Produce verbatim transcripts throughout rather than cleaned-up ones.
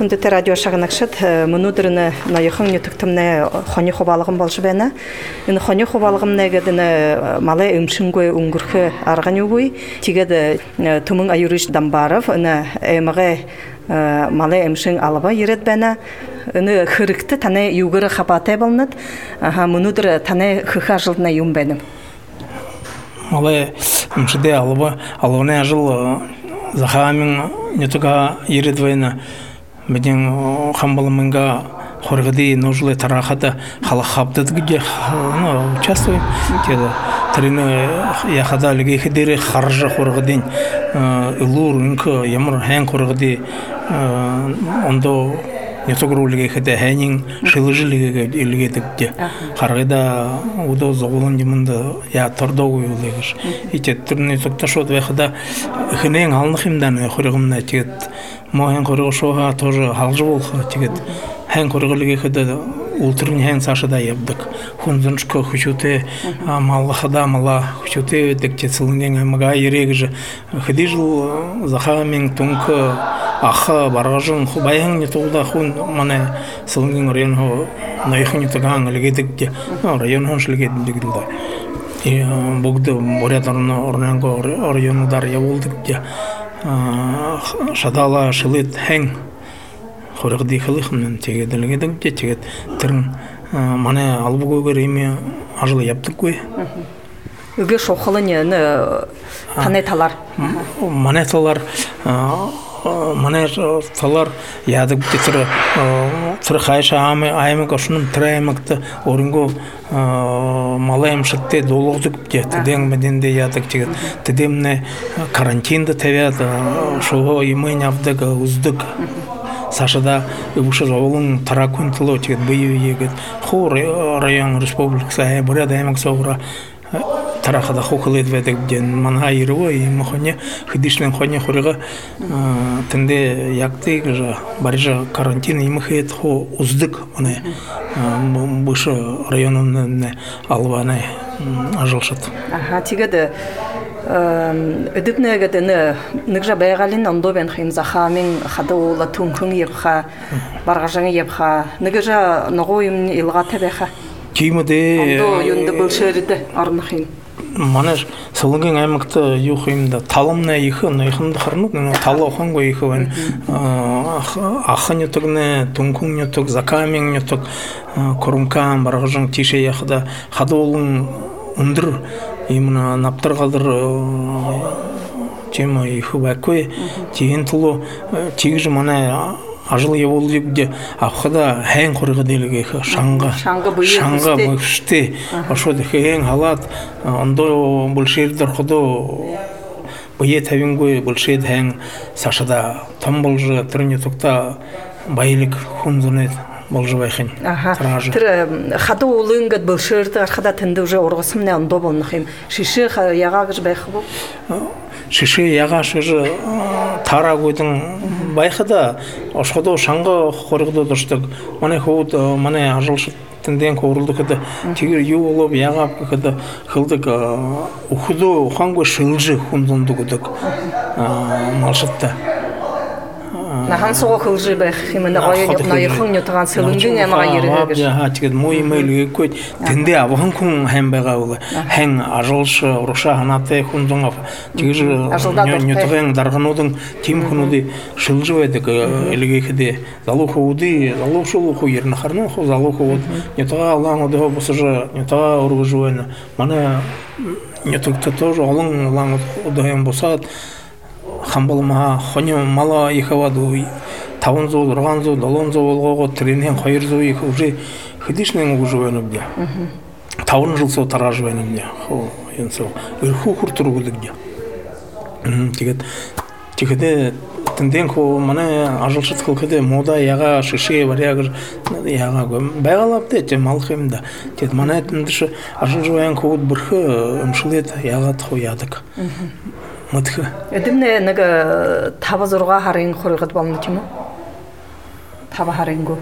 хүндэт радио шагнакшат мөнүдөрнө наяхан нютуктымны хони хобалыгын болжу бена. Эне хони хобалыгым негедене малай өмшүнгөй унгурхы арганюгуй тигеде тумун аюрыш дамбаров эне эмге малай өмшүн алыба ерет бена. Эне хырыкты тане югыры хапатай болнат. Аха мөнүдөр тане хыха жылдына юм бенем. Малай өмшүде алыба алыны жыл Захамин не только еридвейна, медин хамбаламинга хоргады нужлы тарахата халахабдат где ну участвуем теда трины яхада лиги хидири харжа хоргадин илур инка ямар хэн хоргады ондо не только рулиги хиде хэнин шилжилиги илгедикте харгада удо зогулун диминда я тордогу юлегиш ите трины токташот вехада хэнэн алнахимдан хоргымна тигет моэн хоргошоха тоже халжы болха тигет хэн хорголиги хиде ултрын хэн сашада ябдык хунзуншко хучуте маллахада мала хучуте декте сылынген мага ерегже хидижл захамин тунка аха баражын хубайын не толда хун мане сылынген район наихни таган легедикте район хоншлегед дигилда и богды борятарны орнанго райондар явулдыкте шадала шылыт хэн хоргды хылыхнын тегеделгедик тегет тирн мане албугойгөр эми ажыл яптык кой үгө шохолыны танеталар манеталар мане талар ядык битер цырхайша аме айме кошунун траемакты орунго малайым шытте долугдук теден меденде ядык тегет тедемне карантинда тавят шого имень авдык уздык Сашада уши жолун таракун тыло тегет быйы егет хо район республикасы буря даймак согра тарахада хокылет ведек ден манга ирой мохоне хидишлен хоне хорига тенде якты же баржа карантин имхет хо уздык аны бушы районун албаны ажылшат аха тигеде Эдипнегедене нигжа байгалин ондобен хим захамин хадола тункун ебха баргажан ебха нигжа ногоим илга тебеха кимде ондо юнде булшерде арнахин манаш сылынген аймакта юхимда талымна ихы нойхында харнук талы оханго ихы ахыны тугне тункун тук закамин тук корумкан баргажан тише яхда хадолун ундыр именно наптыргалдыр тема ихы бакой тиген тулу тигиже мана ажыл еболду где ахада хэн хорга делеге шанга шанга бышты ошо хэн халат ондо булшердер ходо бие тавингой булшед хэн сашада там болжы трыне тукта байлык хунзунет болжыбайхын тражы тир хады улынгат булшерды архада тенде уже оргысымне ондо болнахим шиши ягагыш байхы бу шиши ягаш же тарагойдун байхада ошходо шанга хоргодо доштук мане ход мане ажылшыт тенден корулдук да тигир юолоп ягап када кылдык ухудо ханго шылжы хундундук малшытта нахан сого кылжы байх именно район наихын нютган сылынген ямага ерегеш я тигет мой мейлге көт тенде абхан кун хэн бага ула хэн ажылшы руша ханаты хундунгап тигир нютган дарганудун тим хунуди шылжы ведик элегеде залухуди залушулуху ерна харны хо залуху нютга алан одо бусыжы нютга ургужуена мана нютукта тоже алан алан одоем бусат хамбалма хоне мала ихаваду тавынзу рганзу долонзу болгого тренен хайрзу их уже хидишнен уже венобде тавын жылсо таражы венобде хо енсо ирху хуртуругуды где тигет тигеде тенден хо мане ажылшыт кылкыды мода яга шиши варягыр яга байгалапты те малхымда тет мане тендиши ажылжуян код бирхы өмшилет ягат хоядык Матха. Эдемне нега таба зорга харин хоргот болмучму? Таба харингу.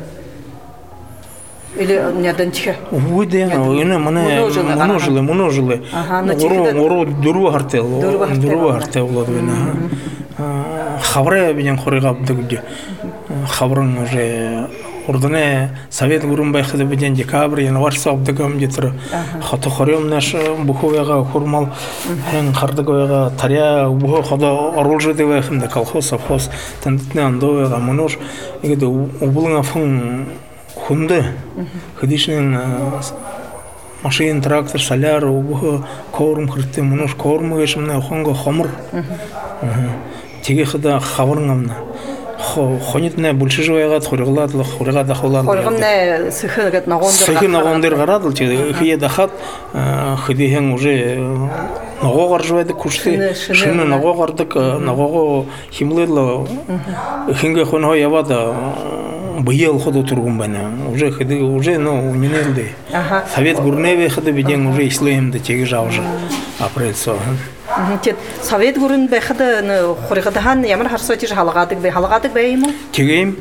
Или нядан чихе? Уйде, эне мане моножиле, моножиле. Оро оро дуру хартел, дуру хартел болот эне. Хабре биден хоргап дигде. хабрын уже ордане совет гурун байхады биден декабрь январь сабдыгам детер хата хорем наш буховяга хурмал хэн хардыгага таря бухо хада орулжы девахында колхоз совхоз тандытны андовяга мунуш игеде убулыңа фун хунды хадишнен машин трактор соляр убухо корм хрытты мунуш корм гешмна хонго хомр теге хада хабрыңамна хонитне больше живега хоригла хоригла да холла хоригне сыхыгат нагондыр сыхы нагондыр гарадыл че хие дахат хидиген уже нагогар живеди кушти шины нагогардык нагого химледло хинге хонго явада быел ходу тургун бана уже хиди уже ну ненелди совет гурневе хиди биден уже ислемде теги жавжы апрель со Тет совет гурын бэхады хоригдахан ямар харсотиш халагадык бэ халагадык бэйму? Тегейм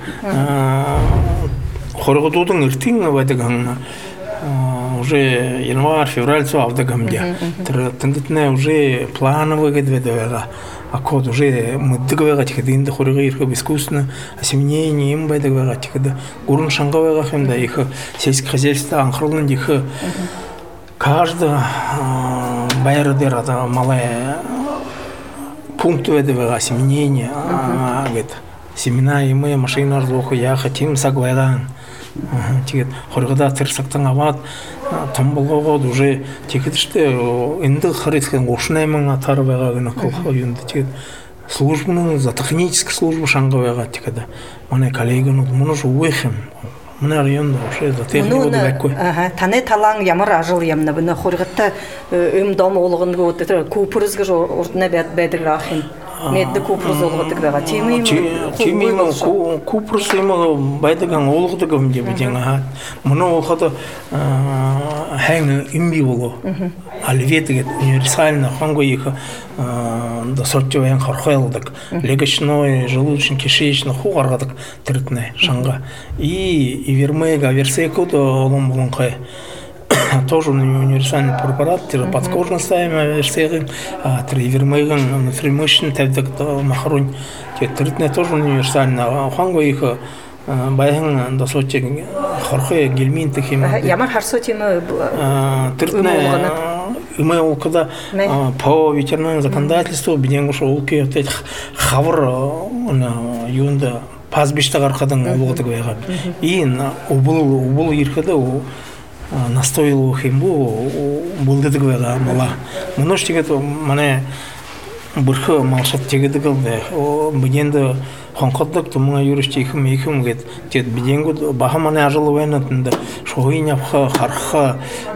хоригдудың иртин бадыган уже январь февраль со авдагамде. Тендитне уже плановый гэдведега. А код уже мыддыгвега тикдинде хорига ирхэ искусственно осеменение им бадыгвега тикда гурын шангавега хэмда их сельское хозяйство анхрылын дихэ каждый байрдер это малая пункт этого осеменения, говорит, семена и мы машина разлоха я хотим сагвайдан, тикет хоригда терсактан ават там было вот уже тикет что инды хариткен гошнайман атарвага гына колхо юнды тикет службу за техническую службу шангавага тикеда мане коллеганы муну уехим Мына районда уже за технику беккой. Ага, тане талан ямар ажыл ямна бына хоригатта өм дом олгын гот это купрызга жо ордна бет бедграхин. Медде купрыз олгыдык дага теми теми купрыз эме байдаган олгыдыгым деп биден ага. Мына олхада хэн имби боло. Альветге универсально ханго их досортовен хархайлдык. Легочной, желудочно-кишечный хугаргадык тиртне шанга. И и вермега версеку то олом болонкай. Тоже универсальный препарат, подкожно ставим версеги, а три вермеган внутримышечный тавдык махрунь. Тиртне тоже универсально. Ханго их байхан досотчик хархай гельмин таким. Ямар харсоти мы тиртне мы когда по ветеринарному законодательству биденгуш улки вот этих хавр на юнда пастбища аркадан улгыдык байга. И на убул убул иркада у настоил химбу булдыдык байга мала. Мунош тигет мане бурхы малшат тегедик алды. О биденде хонкоддык тумга юришти хим хим гет тет биденгу бахамане ажылыбайнатында шоиняпха харха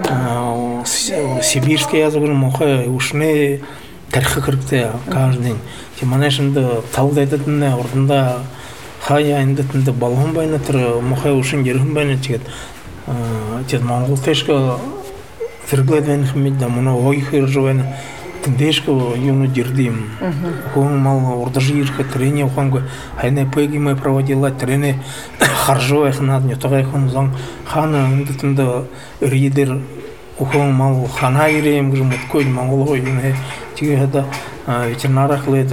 сибирский язык мохе ушне тарихы кырыкты каждый день. Тиманешинде талдайтытында ордында хая индетинде балгон байнатыр мохе ушин жерхин байнат тигет. Тет монгол тешка фергледен хмидда муна ой хыржвен тендешка юну дирдим. Хон мал ордажирха трение хонго хайне пеги мы проводила трене харжо их над не тогай хон зан хана индетинде ридер Ухом мал хана ирем гжмут кой монголой не тиге да ветеринарах лед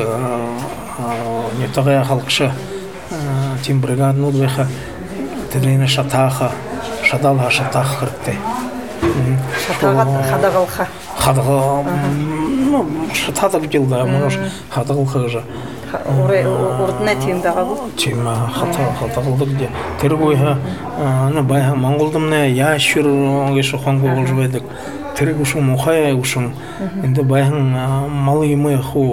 не тогая халкша тим бригад нудвеха тедрина шатаха шадалха шатах хрте шатага хадагалха хадага ну шатада битилда мош хадагалха же оре ордна тимдага бу тима хата хатагалдык де тергойха ана байха монголдымне яшур гешо хонго болжбедик тергушу мухая ушун энде байхан малы мы ху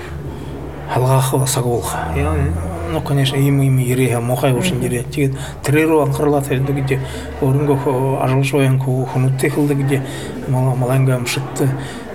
халгахы сагулха я ну конечно им им иреха мухая ушун ире тигет треру анкырлат элдиге орунго ажылшоян ку хунутты кылдыге мала маланга мшытты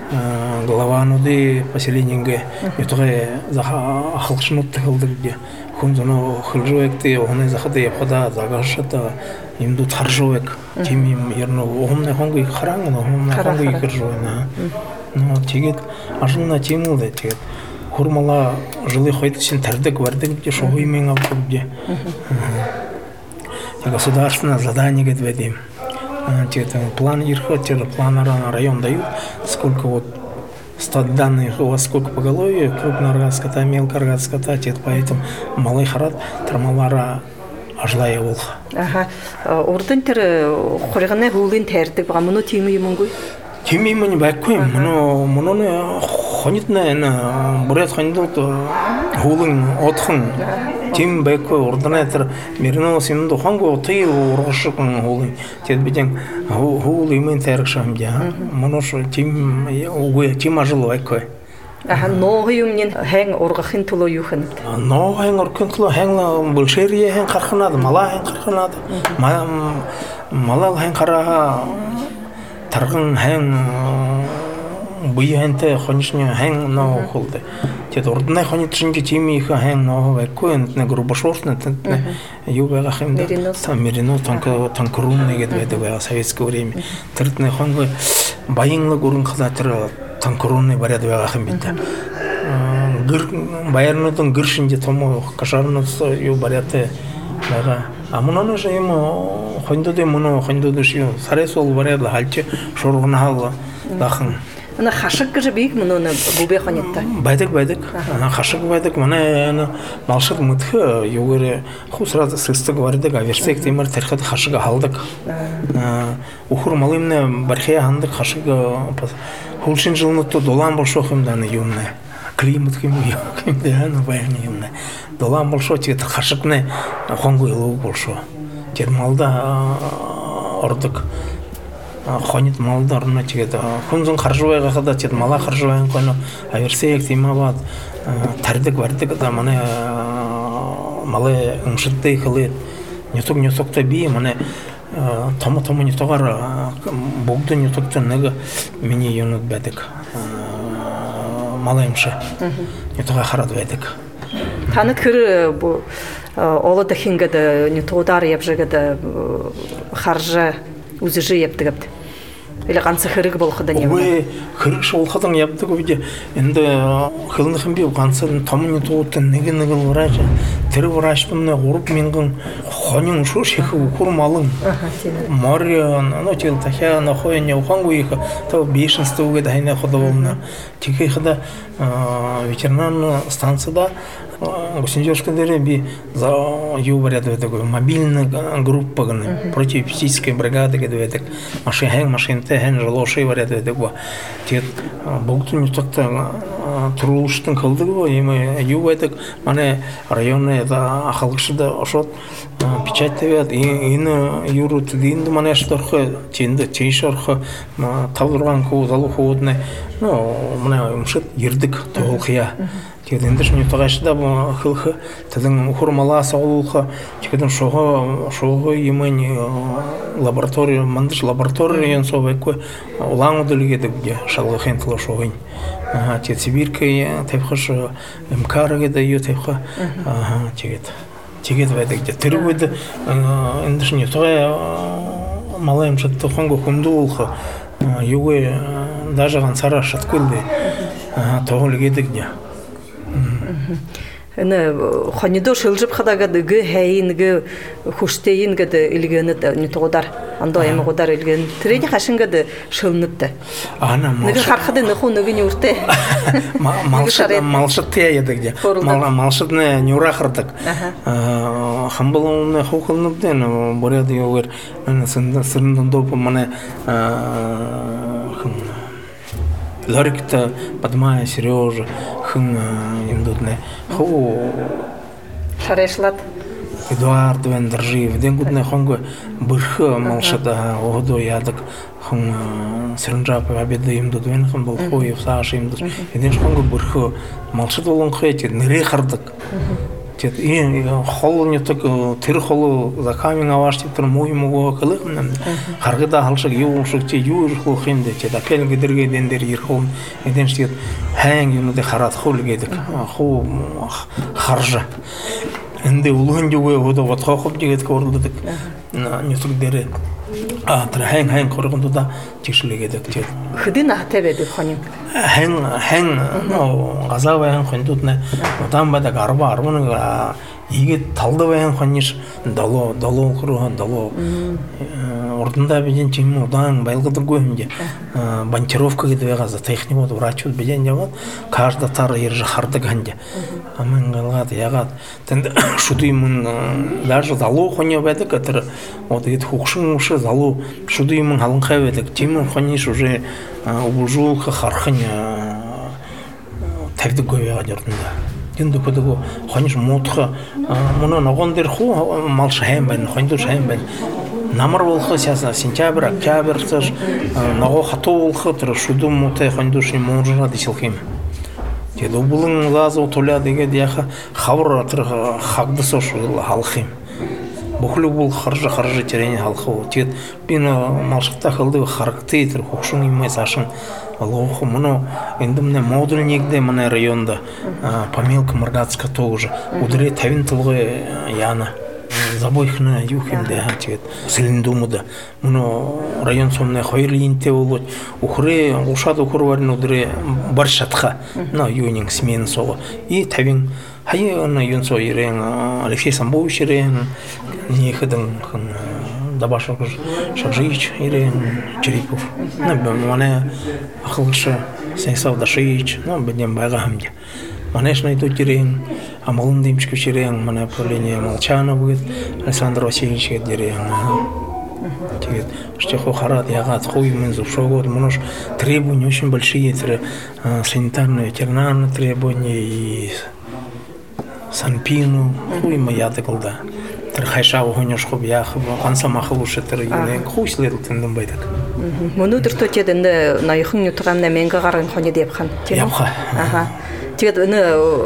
главануды поселенияге ютуге заха халкшнутты кылдыге хунзоно хылжуекти оны захады япада загашата имду таржуек тимим ерно омне хонго харангно омне хонго икержуена ну тигет ажылна тимулде тигет хурмала жылы хойты сен тардык бардык де шоу имен авдуге государственное задание говорим. План ирхотер, план район дают, сколько вот стат данных у вас сколько поголовья, крупный рогатый скота, мелкий рогатый скота, поэтому малый харат, трамалара ажлая волха. Ага. Ордын тер хориганы хуулын тайрдаг байгаа мөн тийм юм уу? Тийм юм не байхгүй. Мөн мөн хонитна на бурят хонидот хуулын отхон тийм байхгүй ордны тер мэрнөө синдо хонго тир ургашг хуулын тэд бидэн хуул юм тайрах шамжаа. Мөн ш тийм үгүй тийм ажил байхгүй. Аха ноо юмнин хэн ургахын төлөө юу хэн? Ноо хэн ургахын төлөө хэн булшерие хэн гарахнаад мала хэн гарахнаад мала хэн гараа тарган хэн буянтай хонишны хэн ноо холд. Тэд урдны хони чинь тийм их хэн ноо байхгүй нэг грубошорсны тэд юу байгаа юм да. Мерино танка танкрун нэгэд байдаг байгаа советское время. Тэрдний хонго баянлаг өрн халатар танкруны баряд байгаа юм бид. Гэр баярнуудын гэр шинжи том кашарнууд юу баряатай байгаа. Амунаны юм хондод юм хондод шүү сарес бол баряд халж шургнахал дахын. Ана хашиг гэж бийг мөн бүбэ хониттай. Байдаг байдаг. Ана хашиг байдаг. Манай ана малшиг мэдхэ юугээр хусраад сэстэг бардаг аверсек тиймэр тэрхэд хашиг халдаг. Ухур малымны бархи хандаг хашиг хулшин жылнуто долан болшох юм даа юм нэ. Климат юм юм даа баярны юм нэ. Долан болшоо тэгээд хашигны хонго илүү болшоо. Тэр малда ордог хонит малдарна тэгээд хүнзэн харжвайгаа хадаа тэгээд мала харжвайн коно аверсек тиймавад тардаг бардаг да манай мале өмшөлтэй хөлөө нютуг нютугтай би манай томо томо нютугаар бүгд нютугтай нэг миний юунод байдаг мала юмша нютуга хараад байдаг. Танад хэр олоо дахингад нютугаар явжгаад харж үзэж явдаг. Или ганц хэрэг болох да юм. Ой, хэрэг шуулхадан явдаг үед энд хөлнөхөн би ганц том нютугт нэг нэг врач тэр врачтын гурав мянган хонин шууш их ухур малын. Морио ночил тахя на хойне ухангу их то бешенство гээд хайна ходовна. Тэгэхэд ветеринарная станцияда Гусинджерская деревня би за юу баряд байдаг мобильная группа противопсихическая бригада гэдэг машин хэн машинтай хэн жолооши баряд байдаг ба тэгээд бүгд нутагт турулштан калдаг ба юм юу байдаг манай районны ахалгашда ошот печать тавиад энэ юурууд энд манай шторх тэнд тийшорх тавран хуу залуу хуудны ну манай өмшөд ярддаг тоолхия. Тэгээд эндэж нутагашда хөлх тэдэн ухур мала соолох тэгээд шого шого юмны лаборатория мандаж лаборатория янсо байхгүй улаан дэлгэдэг шалгахын төлөө шогын. Аа тэгээд Сибиркээ тавьхаш мкар гэдэг юу тавьха. Аа тэгээд тэгээд байдаг. Тэр үед эндэж нутагай мала юмшд тохонго хүндүүлх юуэ даже ганцара шаткулды. Аа тоол гэдэг дэ. Эне хонидо шилжип хадагад гэ хайин гэ хүштейин гэд илгэнэд нутудар андо ямагудар илгэн тэрэний хашингад шилнэдтэй. Ана нэг харахад нөхөө нэг нь үртэй. Малшат малшаттай ядаг дэ. Мал малшатны нюрахардаг. Аа хамбалны хохолнэдэн боряд юугэр сэн сэрнэн доп мане Ларикта подмая Сережа хын имдутне ху шарешлат Эдуард Вендржиев денгудне хонго бырхы малшата одо ядак хын сэрнжап абеды имдут вен хын бол хоев сааш имдут эден хонго бырхы малшат болон хойти нэре хардак Тэд ин хол нютаг тэр хол закамин авашти тэр муу муу кылыгнам харгада халшыг юу шиг чи юу ирхөх юм дэ тэд апел гэдэргээ дэн дээр ирхүүн эдэн шиг хайн юмуд хараад хул гэдэг хуу харжа энд улуун юуэ одо бодхохоб гэдэг орлодог нютаг дээр а тэр хайн хайн хоргондоо чишлэгээд тэд хэдин ахтай байдаг хоним хэн хэн газавын хондудна удаан байдаг арба арбан игээд талдавын хониш долоо долоо хөрөн долоо ордында беден чиму удан байлгыдыр гөмде. Банкировка гидвега за технику врачу беден яват. Каждый тар ерже харды ганде. Амын галгат ягат. Тен шудыймын даже залу хоня бедек катыр вот ит хукшын ушы залу шудыймын халын кайбедек. Тимин хониш уже убужул хархыня тагды гөйга жордунда. Динду подого хониш мутха муна ногондер ху мал шайм бен хонду шайм бен намар болхо сейчас сентябрь октябрь саж наго хату болхо тыр шудум муте хондуши мужра дишилхим деду булын лазу толя деге дияха хабр тыр хагды сош халхим бухлу бул харжа харжа терени халху тет бин малшыкта кылды характы тыр хушун имес ашын Аллаху, мно, индумне модульникде мне районда, помилка Маргатска тоже. Удре тавин тылгы яна. Забойхна юхимде хатет. Селиндумуда. Мно район сомне хайрлинте болот. Ухре ушад ухурварин удре баршатха. На юнинг смен сого. И тавин хай на юнсо ирен Алексей Самбович ирен не ходен Дабашов Шаржич или Черепов. Ну, мане ахлыша Сенсов Дашич, ну, бедем Байгамде. Манеш найду дерен, а малым дымчик черен, мане правление Молчана будет, Александр Васильевич дерен. Тигет, что хохарат, ягат, хуй мы зубшогод, множ требования очень большие, санитарные, ветеринарные требования и санпину, хуй моя таколда. Хайша угоняш хоб я хоб анса махлуше тергене хуйслер тендем байдак. Мунудыр то теденде на ихын ютганна менга гарын хоне деп хан. Япха. Ага. Тед не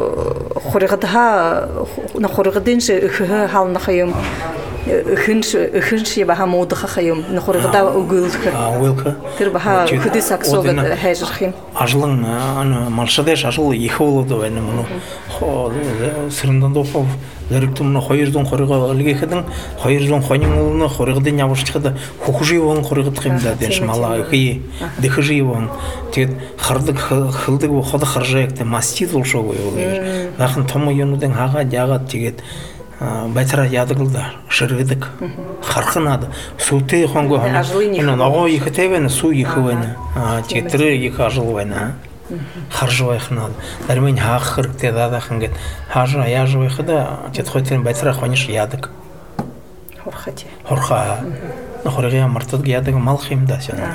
хоригдха на хоригдинше ихэ хална хайым ихэнш ихэнш яба хамууд хахайым на хоригда угылха. А угылха. Тэр баха хөдө саксогод хайжрхим. Ажлын ана малшадеш ажл ихолодо вэне муну. Хо сырындандопов Лерктумно хойрдон хорыга алгехдин хойрдон хонingулны хорыгдын явышчыда хукуживон хорыгд кымда деш мала хи дехживон тет хардык хылдык бу хода харжаякты мастит болшо гойгы лахын тому юнуден хага жагат тигет байтара ядыгылда шыргыдык хархынады суты хонго хана наго ихтебен су ихвена тетре ихажылвена харжвай хнал дармен хахыр тедада хангет хажа яжвай хда тет хотен байтра хониш ядык хорхати хорха хоргия мартад ядык малхим да сена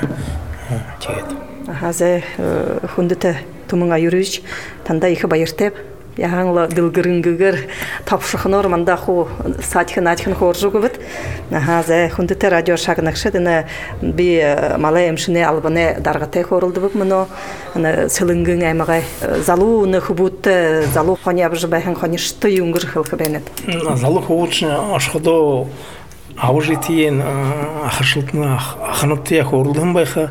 тет хазе хундыта тумунга юрыч танда ихе байыртеп яңла дылгырынгыгыр тапшыхнор манда ху сатхын атхын хоржугубыт хазе хундыта радио шагнакшыдына би малаемшине албане даргате хорулдубук муно сылынгын аймагай залу не хубутте залу хонябжы байхан хоништы юнгыр хылкыбенет залу хубутчы ашходо аужитиен ахыршылтны ахынытты хорулдын байха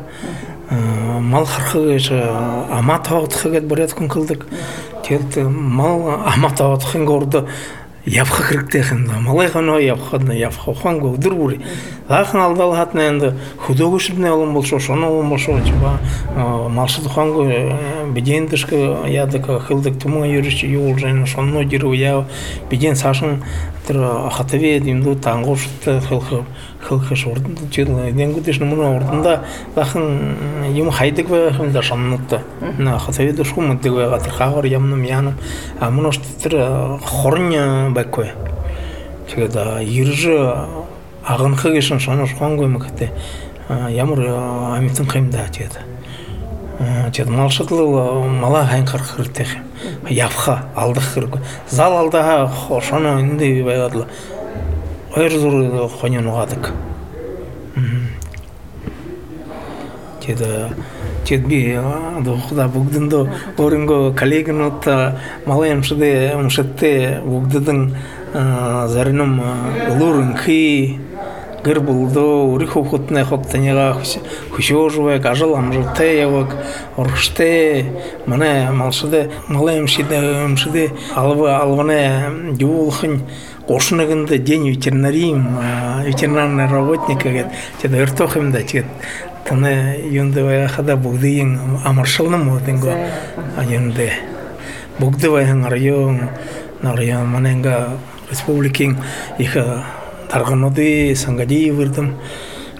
мал хархыгыш амат хагыт бурят кылдык Тет мал амата отхын горды япха кіріктехін малай ғана япхадна япха хан гудыр бури лахын алдал хатна енді худогушибне олым болшо шоно олым болшо чуба малшыды хан го беден дышкы ядыка хылдык тумга юришчи юл жайна шонно диру я беден сашын тыр хатаве димду тангошты хылхы хылхы шордын чыдла денгудешны муна ордында лахын юм хайдык ва хымда шамнутта на хатаве дышку мыдыга гатыр хагыр ямным яным а мунош тыр хорня бакой чыгда иржы агынхы кешин шонош конгой мыкты ямыр амитин кымда чыгда чыд малшытлы мала хайн кыркыртых япха алдыхыр зал алда шоно инде байгадлы ойрзур хонен угадык чыда чедби дохда бугдындо оринго коллегинотта малаемшыде мшетте бугдыдын зарыным лурынхи гыр булдо урихо хотне хоттанега хушожуе кажал амжте явак орште мане малшыде малаемшиде мшыде алва алване юлхын кошныгында день ветеринарим ветеринарный работник говорит чеда ыртохымда чет таны юндывая хада бугдыйын амаршылным модинго юнде бугдывайын район район маненга республикин их тарганоды сангади вырдым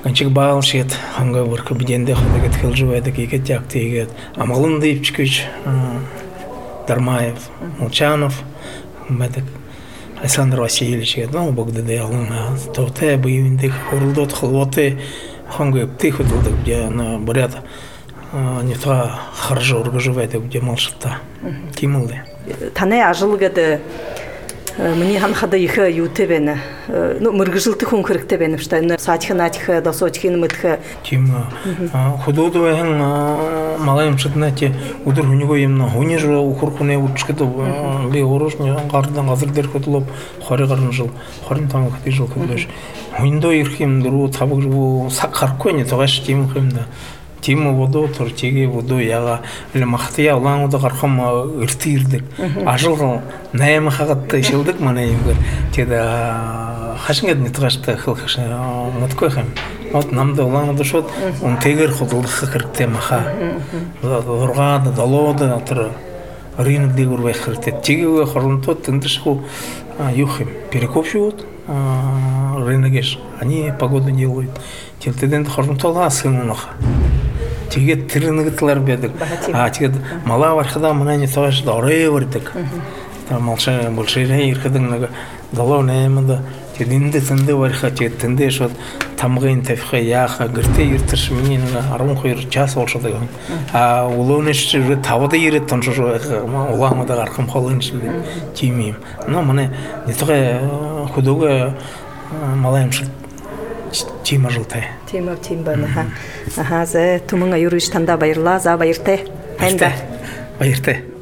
Ганчик баал шет ханга выркы биденде ходагет хилжуэда кикет яктегет. Амалын Дипчкич, Дармаев, Молчанов, Медик, Александр Васильевич, ну, Богдаде Алына, Товте, Боевиндик, Хурлдот, Хлоте, ханга птихудылдык, где на бурята не то хорошо ургажувэда, где малшата. Кимылды. Тане ажылгады мне ханхада их ютебене. Ну, мыргыжылты хүн хөрөктебене, что на сатихнатих да сотихин мытха. Тима. Худодуэн малайм шатнати удыр хүнего юмна хүнежо ухурхуне учкыды би орушне гардан газырдер хөтлөп хоры гарын жыл хорын тамак жыл хөтлөш. Хүндө ирхим дуру табык жу сакарконе тогаш тим хэмда. Тиму воду тортиги воду яга или махтия улан воду гархам иртирдик. Ажыл найм хагатты шилдик мана юмгер. Теда хашингед не тгашты хылхыш моткойхам. Вот нам да улан воду шот он тегер ходулдык хыртте маха. Дургада далода тыр рынок дегур вехрте. Тиги хорунто тындышху юхим перекопшут рыногеш. Они погоду делают. Телтеден хорунтола сынунаха. Тиге тирнигтлер бедик. А тиге мала вархада мына не тош доры вырдык. Там молча большие ирхадың нага дало немада тединде тенде варха тенде шот тамгын тефха яха гырте иртиш менин арун хойр час болшо деген. А улонеш же тавда ирет тоншо уламада аркам холын шилди тимим. Но мына не тога худога малайм шил Тима жылтай. Тима тимбана ха. Аха, зе тумунга юриш танда байырла, за байырте. Байырте. Байырте.